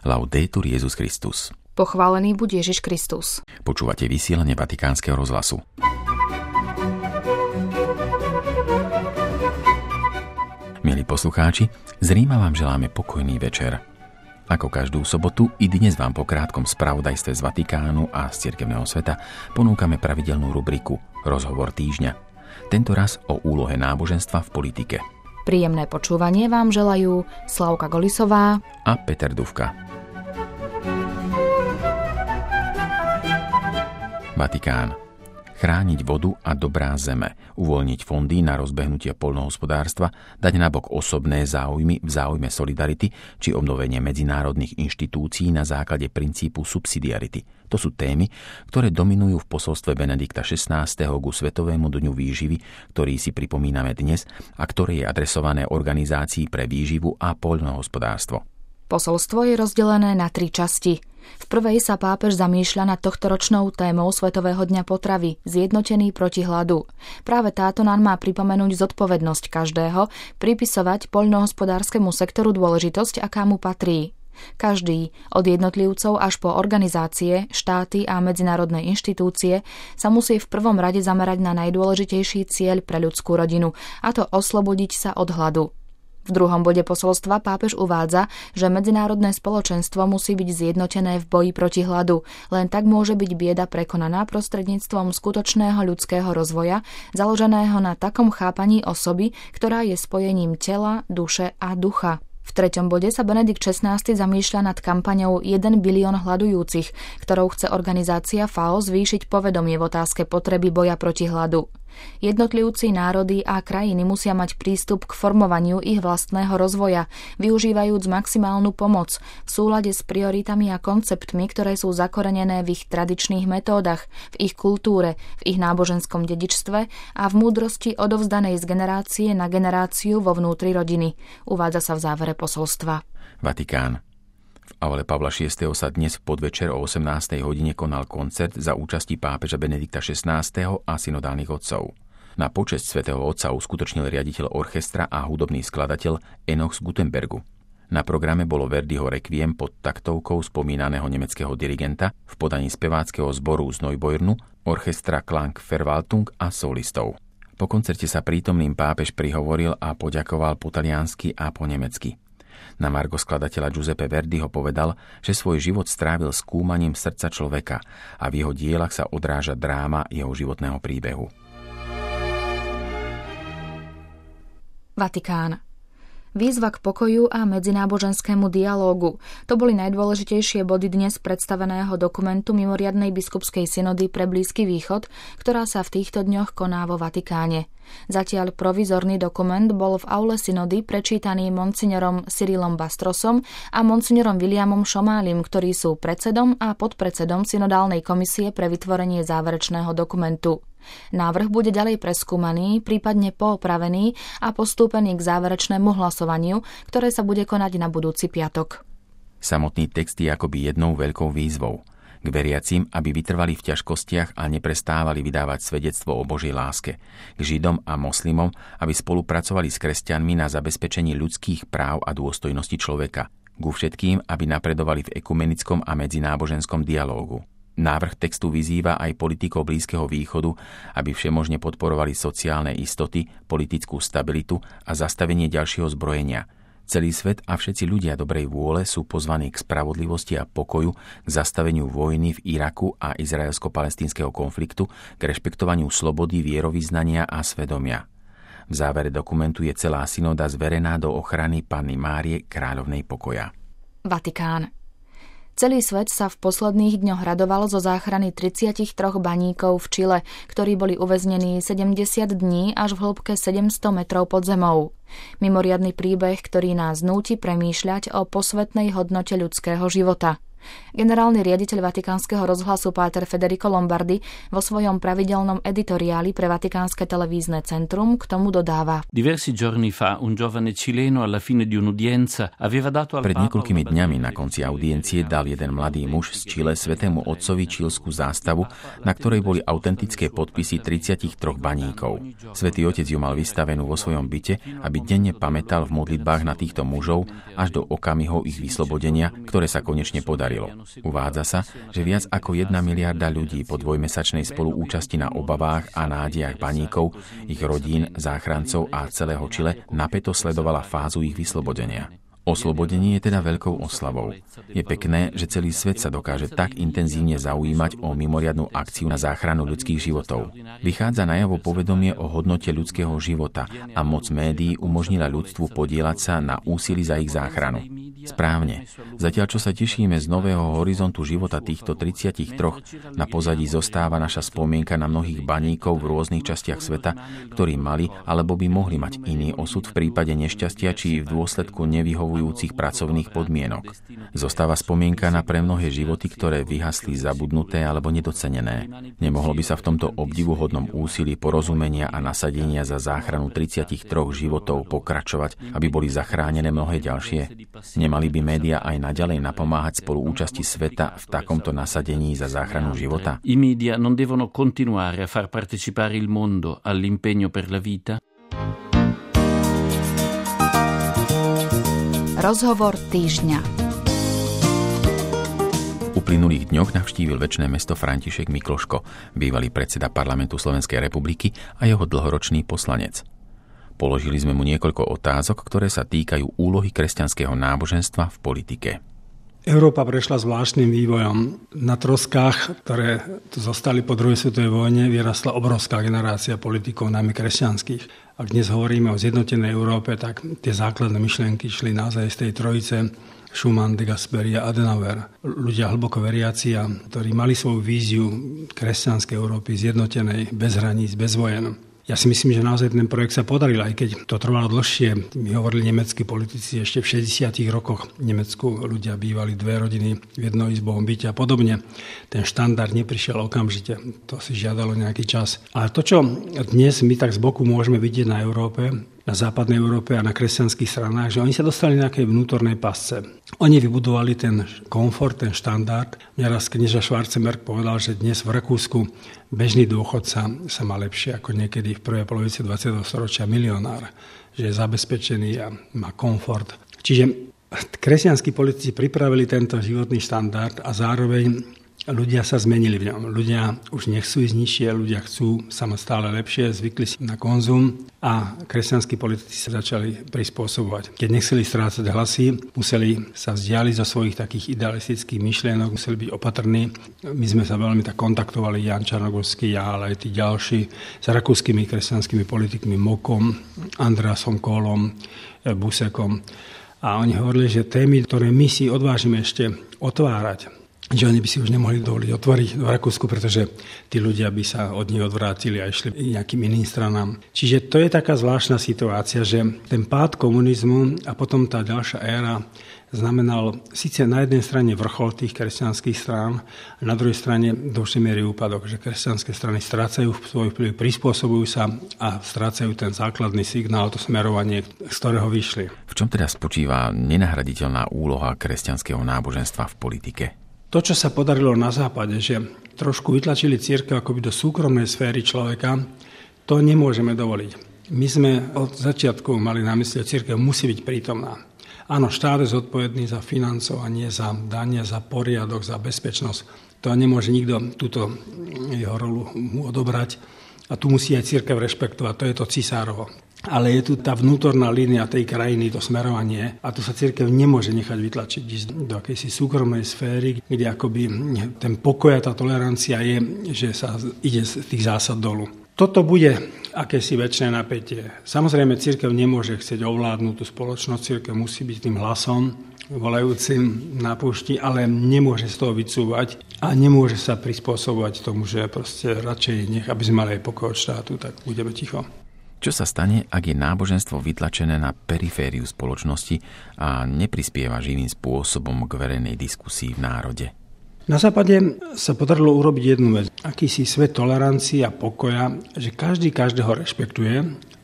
Laudetur Jesus Christus. Pochválený buď Ježiš Kristus. Počúvate vysielanie Vatikánskeho rozhlasu. Milí poslucháči, z Ríma vám želáme pokojný večer. Ako každú sobotu, i dnes vám po krátkom spravodajstve z Vatikánu a z cirkevného sveta ponúkame pravidelnú rubriku Rozhovor týždňa. Tento raz o úlohe náboženstva v politike. Príjemné počúvanie vám želajú Slavka Golisová a Peter Dufka. Vatikán. Chrániť vodu a dobrá zeme, uvoľniť fondy na rozbehnutie poľnohospodárstva, dať nabok osobné záujmy v záujme solidarity či obnovenie medzinárodných inštitúcií na základe princípu subsidiarity. To sú témy, ktoré dominujú v posolstve Benedikta XVI. Ku Svetovému dňu výživy, ktorý si pripomíname dnes a ktoré je adresované Organizácii pre výživu a poľnohospodárstvo. Posolstvo je rozdelené na 3 časti. V prvej sa pápež zamýšľa nad tohtoročnou témou Svetového dňa potravy, zjednotený proti hladu. Práve táto nám má pripomenúť zodpovednosť každého, pripisovať poľnohospodárskemu sektoru dôležitosť, aká mu patrí. Každý, od jednotlivcov až po organizácie, štáty a medzinárodné inštitúcie, sa musí v prvom rade zamerať na najdôležitejší cieľ pre ľudskú rodinu, a to oslobodiť sa od hladu. V druhom bode posolstva pápež uvádza, že medzinárodné spoločenstvo musí byť zjednotené v boji proti hladu, len tak môže byť bieda prekonaná prostredníctvom skutočného ľudského rozvoja, založeného na takom chápaní osoby, ktorá je spojením tela, duše a ducha. V treťom bode sa Benedikt XVI zamýšľa nad kampaňou 1 bilión hladujúcich, ktorou chce organizácia FAO zvýšiť povedomie v otázke potreby boja proti hladu. Jednotlivci, národy a krajiny musia mať prístup k formovaniu ich vlastného rozvoja, využívajúc maximálnu pomoc v súlade s prioritami a konceptmi, ktoré sú zakorenené v ich tradičných metódach, v ich kultúre, v ich náboženskom dedičstve a v múdrosti odovzdanej z generácie na generáciu vo vnútri rodiny, uvádza sa v závere posolstva. Vatikán. V aule Pavla VI. Sa dnes v podvečer o 18. hodine konal koncert za účasti pápeža Benedikta XVI. A synodálnych otcov. Na počesť svätého otca uskutočnil riaditeľ orchestra a hudobný skladateľ Enoch z Gutenbergu. Na programe bolo Verdiho Requiem pod taktovkou spomínaného nemeckého dirigenta v podaní speváckeho zboru z Neubournu, orchestra Klang Verwaltung a solistov. Po koncerte sa prítomným pápež prihovoril a poďakoval po taliansky a po nemecky. Na margo skladateľa Giuseppe Verdiho povedal, že svoj život strávil skúmaním srdca človeka a v jeho dielach sa odráža dráma jeho životného príbehu. Vatikán. Výzva k pokoju a medzináboženskému dialógu. To boli najdôležitejšie body dnes predstaveného dokumentu mimoriadnej biskupskej synody pre Blízky východ, ktorá sa v týchto dňoch koná vo Vatikáne. Zatiaľ provizorný dokument bol v aule synody prečítaný monsignorom Cyrilom Bastrosom a monsignorom Williamom Šomálim, ktorí sú predsedom a podpredsedom synodálnej komisie pre vytvorenie záverečného dokumentu. Návrh bude ďalej preskúmaný, prípadne poopravený a postúpený k záverečnému hlasovaniu, ktoré sa bude konať na budúci piatok. Samotný text je akoby jednou veľkou výzvou k veriacim, aby vytrvali v ťažkostiach a neprestávali vydávať svedectvo o Božej láske, k Židom a moslimom, aby spolupracovali s kresťanmi na zabezpečení ľudských práv a dôstojnosti človeka, ku všetkým, aby napredovali v ekumenickom a medzináboženskom dialógu. Návrh textu vyzýva aj politikov Blízkeho východu, aby všemožne podporovali sociálne istoty, politickú stabilitu a zastavenie ďalšieho zbrojenia. Celý svet a všetci ľudia dobrej vôle sú pozvaní k spravodlivosti a pokoju, k zastaveniu vojny v Iraku a izraelsko-palestínskeho konfliktu, k rešpektovaniu slobody, vierovyznania a svedomia. V závere dokumentu je celá synoda zverená do ochrany Panny Márie, kráľovnej pokoja. Vatikán. Celý svet sa v posledných dňoch radoval zo záchrany 33 baníkov v Čile, ktorí boli uväznení 70 dní až v hĺbke 700 metrov pod zemou. Mimoriadny príbeh, ktorý nás núti premýšľať o posvätnej hodnote ľudského života. Generálny riaditeľ Vatikánskeho rozhlasu páter Federico Lombardi vo svojom pravidelnom editoriáli pre Vatikánske televízne centrum k tomu dodáva. Pred niekoľkými dňami na konci audiencie dal jeden mladý muž z Čile svätému otcovi čílsku zástavu, na ktorej boli autentické podpisy 33 baníkov. Svätý otec ju mal vystavenú vo svojom byte, aby aby denne pamätal v modlitbách na týchto mužov až do okamihov ich vyslobodenia, ktoré sa konečne podarilo. Uvádza sa, že viac ako 1 miliarda ľudí po dvojmesačnej spoluúčasti na obavách a nádejach baníkov, ich rodín, záchrancov a celého Čile napäto sledovala fázu ich vyslobodenia. Oslobodenie je teda veľkou oslavou. Je pekné, že celý svet sa dokáže tak intenzívne zaujímať o mimoriadnu akciu na záchranu ľudských životov. Vychádza najavo povedomie o hodnote ľudského života a moc médií umožnila ľudstvu podieľať sa na úsilí za ich záchranu. Správne. Zatiaľ, čo sa tešíme z nového horizontu života týchto 33, na pozadí zostáva naša spomienka na mnohých baníkov v rôznych častiach sveta, ktorí mali alebo by mohli mať iný osud v prípade nešťastia či v dôsledku nevyhovujúcich pracovných podmienok. Zostáva spomienka na pre mnohé životy, ktoré vyhasli zabudnuté alebo nedocenené. Nemohlo by sa v tomto obdivuhodnom úsilí porozumenia a nasadenia za záchranu 33 životov pokračovať, aby boli zachránené mnohé ďalšie? Mali by médiá aj naďalej napomáhať spoluúčasti sveta v takomto nasadení za záchranu života? I media non devono continuare a far partecipare il mondo all'impegno per la vita? Rozhovor týždňa. V uplynulých dňoch navštívil Večné mesto František Mikloško, bývalý predseda Parlamentu Slovenskej republiky a jeho dlhoročný poslanec. Položili sme mu niekoľko otázok, ktoré sa týkajú úlohy kresťanského náboženstva v politike. Európa prešla zvláštnym vývojom. Na troskách, ktoré tu zostali po druhej svetovej vojne, vyrastla obrovská generácia politikov, najmä kresťanských. Ak dnes hovoríme o zjednotenej Európe, tak tie základné myšlienky šli naozaj z tej trojice Schuman, de Gasperi a Adenauer. Ľudia hlboko veriaci, ktorí mali svoju víziu kresťanskej Európy zjednotenej, bez hraníc, bez vojen. Ja si myslím, že naozaj ten projekt sa podaril, aj keď to trvalo dlhšie. My hovorili nemeckí politici, ešte v 60. rokoch v Nemecku ľudia bývali 2 rodiny v jednoizbovom byte a podobne. Ten štandard neprišiel okamžite, to si žiadalo nejaký čas. Ale to, čo dnes my tak z boku môžeme vidieť na Európe, na západnej Európe a na kresťanských stranách, že oni sa dostali na nejakej vnútornej pasce. Oni vybudovali ten komfort, ten štandard. Mňa raz knieža Schwarzenberg povedal, že dnes v Rakúsku bežný dôchodca sa má lepšie ako niekedy v prvej polovici 20. storočia milionár, že je zabezpečený a má komfort. Čiže kresťanskí politici pripravili tento životný štandard a zároveň ľudia sa zmenili v ňom. Ľudia už nechcú ísť nižšie, ľudia chcú sa mať stále lepšie, zvykli si na konzum a kresťanskí politici sa začali prispôsobovať. Keď nechceli strácať hlasy, museli sa vzdialiť zo svojich takých idealistických myšlienok, museli byť opatrní. My sme sa veľmi tak kontaktovali, Jan Čarnogorský, ja, ale aj tí ďalší, s rakúskymi kresťanskými politikmi Mokom, Andreasom Kohlom, Busekom. A oni hovorili, že témy, ktoré my si odvážime ešte otvárať, že oni by si už nemohli dovoliť otvoriť v Rakúsku, pretože tí ľudia by sa od nich odvrátili a išli nejakým iným stranám. Čiže to je taká zvláštna situácia, že ten pád komunizmu a potom tá ďalšia éra znamenal síce na jednej strane vrchol tých kresťanských strán, a na druhej strane do určitej miery úpadok, že kresťanské strany strácajú svoj vplyv, prispôsobujú sa a strácajú ten základný signál, to smerovanie, z ktorého vyšli. V čom teda spočíva nenahraditeľná úloha kresťanského náboženstva v politike? To, čo sa podarilo na západe, že trošku vytlačili cirkev akoby do súkromnej sféry človeka, to nemôžeme dovoliť. My sme od začiatku mali na mysli, že cirkev musí byť prítomná. Áno, štát je zodpovedný za financovanie, za dania, za poriadok, za bezpečnosť. To nemôže nikto túto jeho rolu mu odobrať. A tu musí aj cirkev rešpektovať, to je to cisárovo. Ale je tu tá vnútorná línia tej krajiny, to smerovanie a tu sa cirkev nemôže nechať vytlačiť do akejsi súkromnej sféry, kde akoby ten pokoj a tá tolerancia je, že sa ide z tých zásad dolu. Toto bude akési večné napätie. Samozrejme, cirkev nemôže chcieť ovládnuť tú spoločnosť, cirkev musí byť tým hlasom volajúcim na púšti, ale nemôže z toho vycúvať a nemôže sa prispôsobovať tomu, že proste radšej nech, aby sme mali aj pokoj od štátu, tak budeme ticho. Čo sa stane, ak je náboženstvo vytlačené na perifériu spoločnosti a neprispieva živým spôsobom k verejnej diskusii v národe? Na západe sa podarilo urobiť jednu vec. Akýsi svet tolerancie a pokoja, že každý každého rešpektuje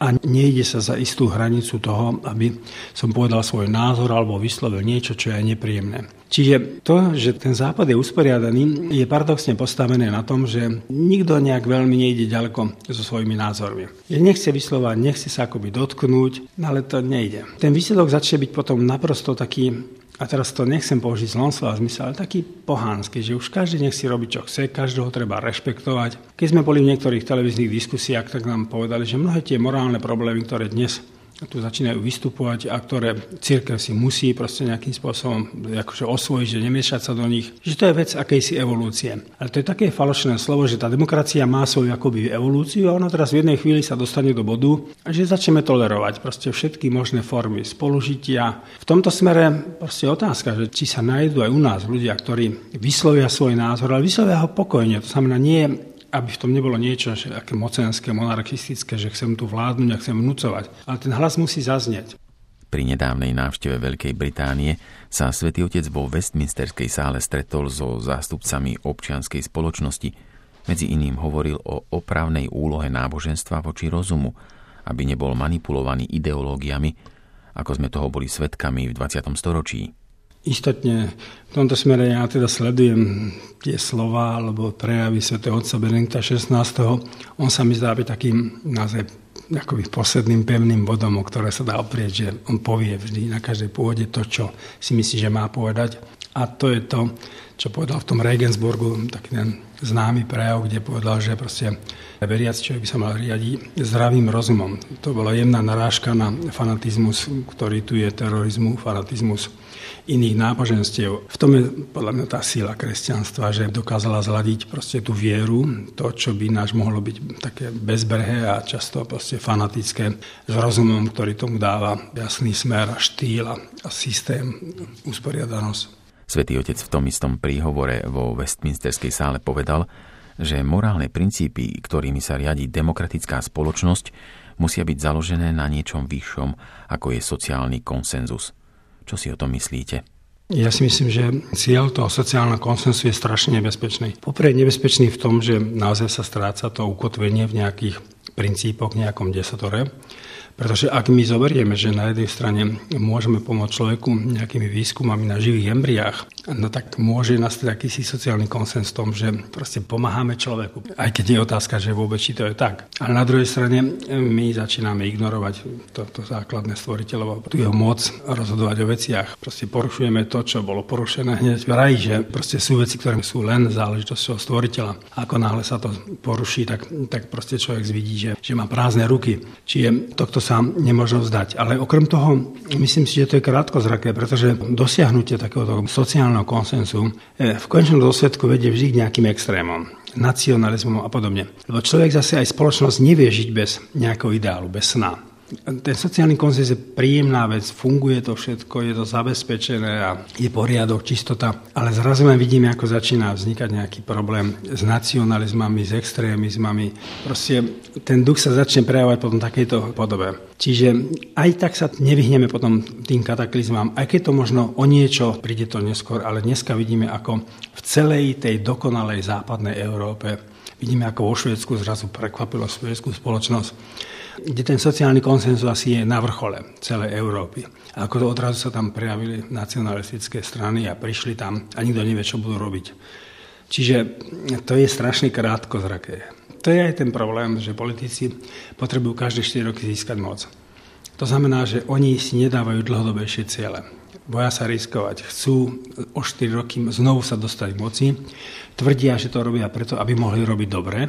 a nejde sa za istú hranicu toho, aby som povedal svoj názor alebo vyslovil niečo, čo je nepríjemné. Čiže to, že ten Západ je usporiadaný, je paradoxne postavené na tom, že nikto nejak veľmi nejde ďaleko so svojimi názormi. Že nechce vyslovať, nechce sa akoby dotknúť, ale to nejde. Ten výsledok začne byť potom naprosto taký, a teraz to nechcem použiť zlom slova zmysel, ale taký pohánsky, že už každý nech si robí, čo chce, každého treba rešpektovať. Keď sme boli v niektorých televíznych diskusiách, tak nám povedali, že mnohé tie morálne problémy, ktoré dnes tu začínajú vystupovať a ktoré cirkev si musí proste nejakým spôsobom akože osvojiť, že nemiešať sa do nich, že to je vec akejsi evolúcie. Ale to je také falošné slovo, že tá demokracia má svoju akoby evolúciu a ona teraz v jednej chvíli sa dostane do bodu, že začneme tolerovať proste všetky možné formy spolužitia. V tomto smere proste otázka, že či sa nájdú aj u nás ľudia, ktorí vyslovia svoj názor, ale vyslovia ho pokojne. To znamená nie, aby v tom nebolo niečo že aké mocenské, monarchistické, že chcem tu vládnuť a chcem vnúcovať. Ale ten hlas musí zaznieť. Pri nedávnej návšteve Veľkej Británie sa Svätý Otec vo Westminsterskej sále stretol so zástupcami občianskej spoločnosti. Medzi iným hovoril o opravnej úlohe náboženstva voči rozumu, aby nebol manipulovaný ideológiami, ako sme toho boli svedkami v 20. storočí. Istotne v tomto smere ja teda sledujem tie slova alebo prejavy svätého otca Benedikta XVI. On sa mi zdá byť takým naozaj akoby posledným pevným bodom, o ktoré sa dá oprieť, že on povie vždy na každej pôde to, čo si myslí, že má povedať. A to je to, čo povedal v tom Regensburgu, taký ten známy prejav, kde povedal, že proste veriaci človek by sa mal riadiť zdravým rozumom. To bola jemná narážka na fanatizmus, ktorý tu je terorizmu, fanatizmus iných náboženstiev. V tom je podľa mňa tá sila kresťanstva, že dokázala zladiť proste tú vieru, to, čo by náš mohlo byť také bezbrehé a často proste fanatické, s rozumom, ktorý tomu dáva jasný smer, štýl a systém, usporiadanosť. Svätý Otec v tom istom príhovore vo Westminsterskej sále povedal, že morálne princípy, ktorými sa riadi demokratická spoločnosť, musia byť založené na niečom vyššom, ako je sociálny konsenzus. Čo si o tom myslíte? Ja si myslím, že cieľ toho sociálneho konsenzu je strašne nebezpečný. Poprvé nebezpečný v tom, že naozaj sa stráca to ukotvenie v nejakých princípoch, v nejakom desatore. Pretože ak my zoberieme, že na jednej strane môžeme pomôcť človeku nejakými výskumami na živých embryách, no tak môže nastať akýsi sociálny konsens v tom, že proste pomáhame človeku. Aj keď je otázka, že vôbec či to je tak. Ale na druhej strane my začíname ignorovať to základné stvoriteľovo, tú jeho moc rozhodovať o veciach. Proste porušujeme to, čo bolo porušené hneď v raji, že proste sú veci, ktoré sú len záležitosťou stvoriteľa. Ako náhle sa to poruší, tak proste človek zvidí, že má prázdne ruky. Čiže tohto sa nemôžno vzdať. Ale okrem toho, myslím si, že to je krátkozraké, pretože dosiahnutie takéhoto sociálneho konsenzu v konečnom dôsledku vedie vždy k nejakým extrémom, nacionalizmom a podobne. Lebo človek zase aj spoločnosť nevie žiť bez nejakého ideálu, bez sna. Ten sociálny konsens je príjemná vec, funguje to všetko, je to zabezpečené a je poriadok, čistota. Ale zrazu len vidíme, ako začína vznikať nejaký problém s nacionalizmami, s extrémizmami. Proste ten duch sa začne prejavovať potom takejto podobe. Čiže aj tak sa nevyhneme potom tým kataklizmám, aj keď to možno o niečo príde to neskôr, ale dneska vidíme, ako v celej tej dokonalej západnej Európe, vidíme, ako vo Švédsku zrazu prekvapilo švédsku spoločnosť, kde ten sociálny konsenzus asi je na vrchole celej Európy. A ako to odrazu sa tam prejavili nacionalistické strany a prišli tam a nikto nevie, čo budú robiť. Čiže to je strašne krátkozraké. To je aj ten problém, že politici potrebujú každé 4 roky získať moc. To znamená, že oni si nedávajú dlhodobejšie ciele. Boja sa riskovať, chcú o 4 roky znovu sa dostať k moci, tvrdia, že to robia preto, aby mohli robiť dobre,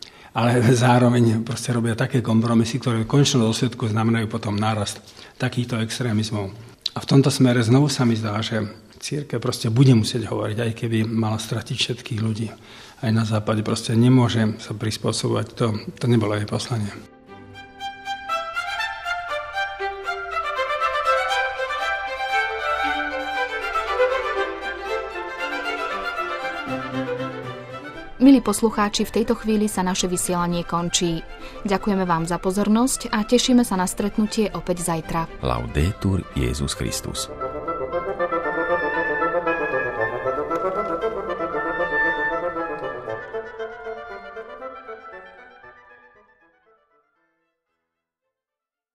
ale zároveň proste robia také kompromisy, ktoré v konečnom dôsledku znamenajú potom nárast takýchto extrémizmov. A v tomto smere znovu sa mi zdá, že cirkev proste bude musieť hovoriť, aj keby mala stratiť všetkých ľudí. Aj na západe proste nemôže sa prispôsobovať, to nebolo jej poslanie. Milí poslucháči, v tejto chvíli sa naše vysielanie končí. Ďakujeme vám za pozornosť a tešíme sa na stretnutie opäť zajtra. Laudetur Jesus Christus.